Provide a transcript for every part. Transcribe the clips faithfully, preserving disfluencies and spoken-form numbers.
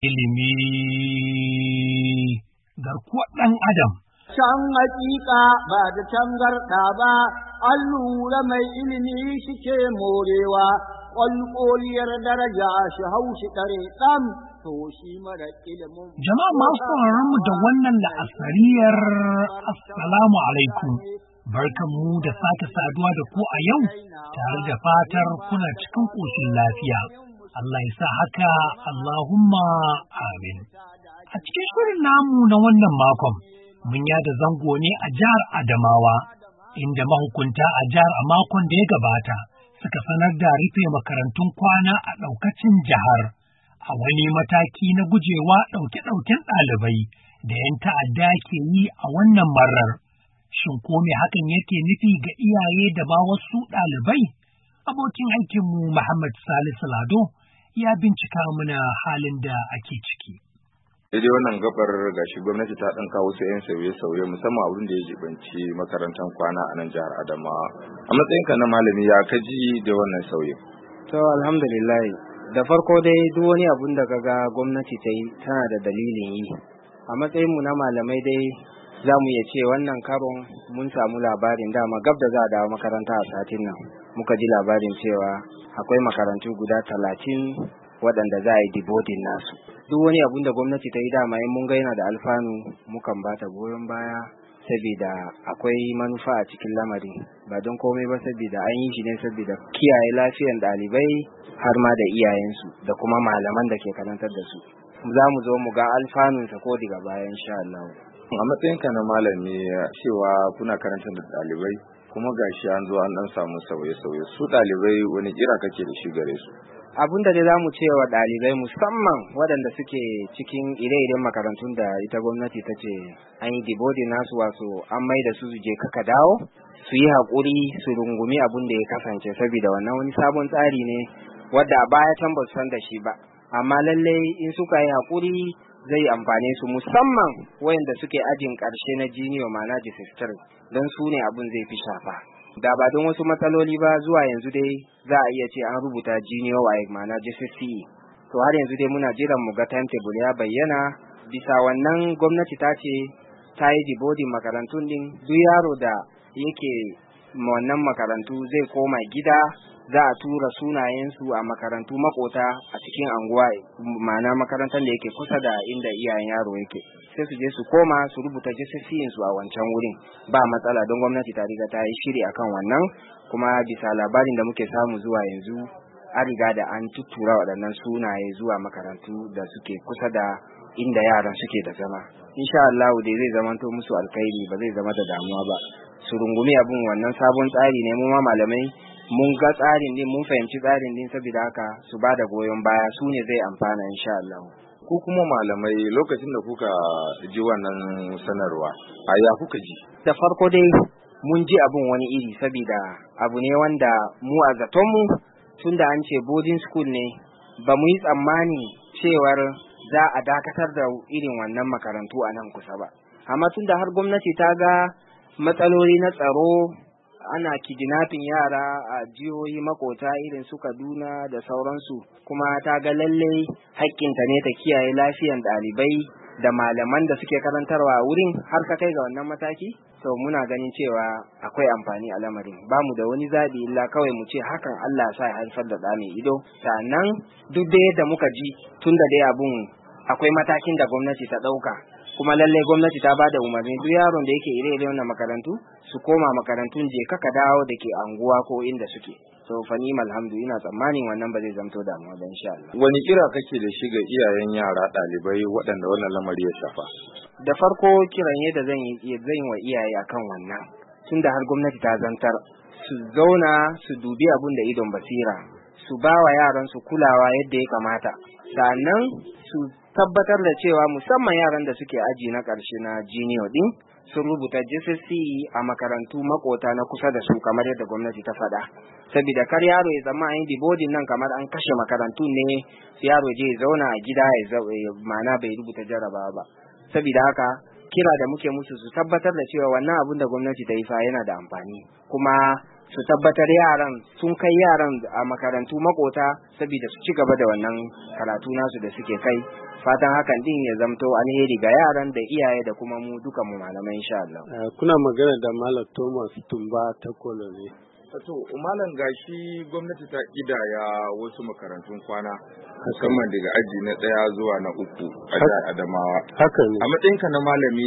ilimi garkuwar ɗan adam. Can hakika ba da tangarɗa ba, an lura mai ilimi shike morewa, ƙwalƙoliyar daraja shi haushi ɗare ɗan to shi mara ilimin. Jama'a masu mu da wannan la'asariyar assalamu alaikum. Barkanmu da sake saduwa da ku a yau tare da fatar kuna cikin ƙoshin lafiya. Allah ya sa haka, Allahumma amin. A cikin shirin namu na wannan makon, mun yada zango ne a jihar Adamawa, inda mahukunta a jihar a makon da ya gabata suka sanar da rufe makarantun kwana a ɗaukacin jihar, a wani mataki na gujewa ɗauke-ɗauken ɗalibai da 'yan ta'adda ke yi a wannan marar. Shin ko me hakan yake nufi ga iyaye da ba wasu ɗalibai? Abokin aikinmu Muhammad Salisu Lado ya bincika mana halin da ake ciki. Daidai wannan gabar gashi gwamnati ta ɗan kawo su 'yan sauye-sauye musamman abin da ya jibanci makarantar kwana a nan jihar Adamawa. A matsayinka na malami ya kaji da wannan sauye? To alhamdulillah, da farko dai duk wani abun da kaga gwamnati ta yi tana da dalilin yi. A matsayinmu na malamai dai za mu iya ce wannan karon mun samu labarin dama gab da za a dawo makaranta a satin nan. Muka ji labarin cewa akwai makarantu guda talatin waɗanda za a yi dibodin nasu. Duk wani abun da gwamnati ta yi dama in mun ga yana da alfanu mukan ba ta goyon baya saboda akwai manufa a cikin lamari, ba don komai ba saboda an yi shi ne saboda kiyaye lafiyan ɗalibai har ma da iyayensu da kuma malaman da ke karantar da su. Za mu zo mu ga alfanunsa ko daga baya insha Allah. A matsayinka na malami cewa kuna karantar da ɗalibai kuma gashi an zo an dan samu sauye-sauye, su ɗalibai wani kira kake da shi gare su? Abin da dai za mu ce wa ɗalibai musamman waɗanda suke cikin ire-iren makarantun da ita gwamnati ta ce an yi dibodin nasu, wasu an mai da su je kaka dawo, su yi haƙuri su rungumi abin da ya kasance saboda wannan wani sabon tsari ne wadda a baya can ba su san da shi ba, amma lallai in suka yi haƙuri zai amfane su musamman wayanda suke ajin ƙarshe na jiniyo ma'ana jisistir don su ne abin zai fi shafa. Da ba don wasu matsaloli ba zuwa yanzu dai za a iya ce an rubuta junior waye ma'ana J C C E, to har yanzu dai muna jiran mu ga timetable ya bayyana. Bisa wannan gwamnati ta ce ta yi dibodin makarantun din, duk yaro da yake wannan makarantu zai koma gida, za a tura sunayensu a makarantu makota a cikin anguwa ma'ana makarantar da yake kusa da inda iyayen yaro yake, sai su je su koma su rubuta J C C E su a wancan wurin, ba matsala don gwamnati ta riga ta yi shiri akan wannan. Kuma bisa labarin da muke samu zuwa yanzu an riga da an tuttura waɗannan sunaye zuwa makarantu da suke kusa da inda yaran suke da zama. Insha Allah dai zai zamanto musu alkhairi, ba zai zama da damuwa ba. Su rungumi abin wannan sabon tsari ne, mu ma malamai mun ga tsarin din, mun fahimci tsarin din, saboda haka su ba da goyon baya, su ne zai amfana insha Allah. Ku kuma malamai lokacin da kuka ji wannan sanarwa, a ya kuka ji? Da farko dai mun ji abin wani iri saboda abu ne wanda mu a zatonmu tunda an ce boarding school ne, ba mu yi tsammani cewar za a dakatar da irin wannan makarantu a nan kusa ba. Amma tunda har gwamnati ta ga matsaloli na tsaro, ana kidnapping yara a jihohi makota irin su Kaduna da sauransu, kuma ta ga lallai haƙƙinta ne ta kiyaye lafiyan ɗalibai da malaman da suke karantarwa a wurin, har ka kai ga wannan mataki, to muna ganin cewa akwai amfani a lamarin. Ba mu da wani zaɓi illa kawai mu ce hakan Allah sa ya haifar da ɗa mai ido. Sannan duk da yadda muka ji tun da dai abun akwai matakin da gwamnati ta ɗauka, kuma lallai gwamnati ta ba da umarni duk yaron da yake ire-ire wannan makarantu su koma makarantun je kaka dawo da ke anguwa ko inda suke. So fa ni alhamdu ina tsammanin wannan ba zai zamto damuwa ba insha Allah. Wani kira kake da shi ga iyayen yara ɗalibai waɗanda wannan lamari ya shafa? Da farko kiran yadda zan yi zan yi wa iyaye akan wannan, tunda har gwamnati ta zantar su zauna su dubi abun da idon basira, su ba wa yaran su kulawa yadda ya kamata, sannan su tabbatar da cewa musamman yaran da suke aji na ƙarshe na junior din sun rubuta J C C E a makarantu makota na kusa da su kamar yadda gwamnati ta faɗa, saboda kar yaro ya zama an yi dibodin nan kamar an kashe makarantun ne, yaro je ya zauna a gida ya ma'ana bai rubuta jarabawa ba. Saboda haka kira da muke musu su tabbatar da cewa wannan abin da gwamnati ta yi fa yana da amfani, kuma su tabbatar yaran sun kai yaran a makarantu makota saboda su ci gaba da wannan karatu nasu da suke kai. Fatan hakan din ya zamto alheri ga yaran da iyaye da kuma mu duka mu malamai insha Allah. Uh, kuna magana da Malam Thomas Tumba ta Kolole. To malam gashi gwamnati ta kidaya wasu makarantun kwana musamman daga aji na ɗaya zuwa na uku a jihar Adamawa. Haka ne. A matsayinka na malami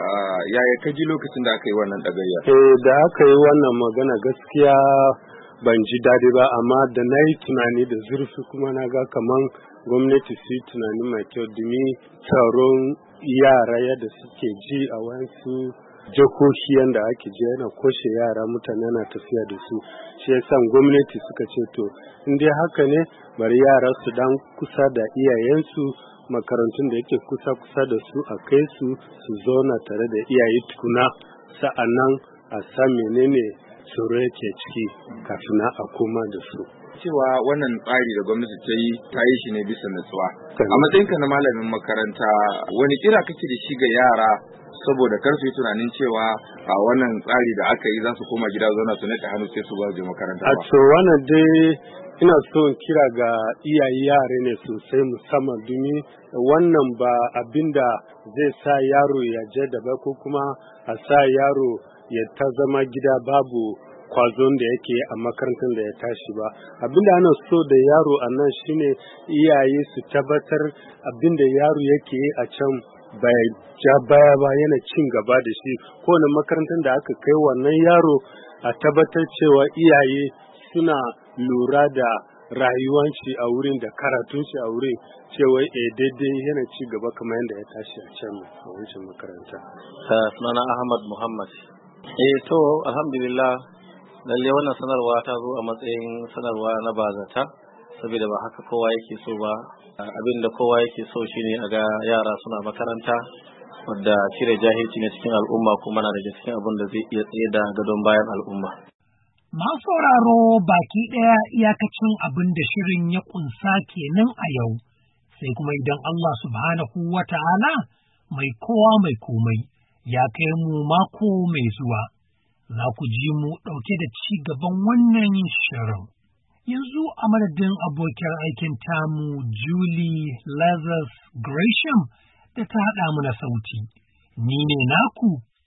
yaya ka ji lokacin da aka yi wannan ɗagayya? Eh da aka yi wannan magana gaskiya ban ji daɗi ba, amma da na yi tunani da zurfi kuma na ga kaman gwamnati su yi tunani mai kyau domin tsaron yara yadda suke ji a wasu jakoki yadda ake je yana koshe yara, mutane na tafiya da su. Shi yasa gwamnati suka ce to in dai haka ne bari yara su dan kusa da iyayensu, makarantun da yake kusa kusa da su a kai su su zauna tare da iyaye tukuna, sa'annan a san menene tsoro yake ciki kafin a koma da su. Cewa wannan tsari da gwamnati ta yi ta yi shi ne bisa natsuwa. A matsayinka na malamin makaranta wani kira kake da shi ga yara saboda kar su yi tunanin cewa a wannan tsari da aka yi za su koma gida zauna su nake hannu sai su ba je makaranta ba? A to wannan dai ina so kira ga iyaye yare ne sosai, musamman domin wannan ba abinda zai sa yaro ya je da ba ko kuma a sa yaro ya ta zama gida babu kwazon da yake a makarantar da ya tashi ba. Abinda ana so da yaro a nan shine iyaye su tabbatar abinda yaro yake yi a can bai ja baya ba, yana cin gaba da shi. Kowane makarantar da aka kai wannan yaro a tabbatar cewa iyaye suna lura da rayuwar shi a wurin da karatun shi a wurin, cewa eh daidai yana ci gaba kamar yadda ya tashi a can a wancan makaranta. Sunana Ahmad Muhammad. Eh to alhamdulillah lalle wannan sanarwa ta zo a matsayin sanarwa na bazata, saboda ba haka kowa yake so ba. Abinda kowa yake so shine a ga yara suna makaranta, wadda cire jahilci ne cikin al'umma kuma na daga cikin abin da zai iya tsaye da gadon bayan al'umma. Masu sauraro baki ɗaya iyakacin abin da shirin ya kunsa kenan a yau, sai kuma idan Allah subhanahu wa ta'ala mai kowa mai komai ya kai mu mako mai zuwa, za ku ji mu ɗauke da ci gaban wannan shirin. Yanzu a madadin abokin aikin tamu Julie Lazarus Gresham da ta haɗa mu na sauti, ni ne naku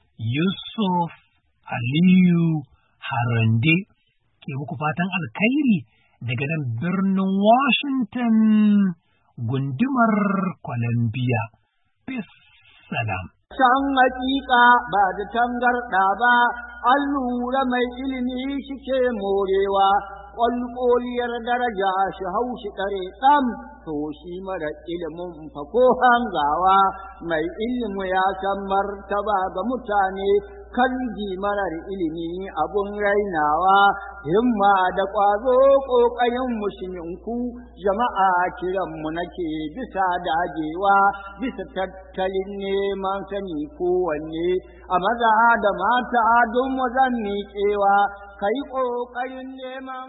Yusuf Aliyu Harande ke muku fatan alkhairi daga nan birnin Washington gundumar Columbia. Peace salam. Can hakika ba da tangarɗa ba, an lura mai ilimi shi ke morewa, ƙwalƙoliyar daraja shi hau shi ɗare ɗan, to shi mara ilimin fa ko hangawa, mai ilimi ya san martaba ga mutane, kan marar ilimi abun rainawa, himma da ƙwazo ƙoƙarin musulminku, jama'a kiranmu nake bisa dagewa, bisa tattalin neman sani kowanne, a maza da mata don mu zan miƙewa, kai ƙoƙarin neman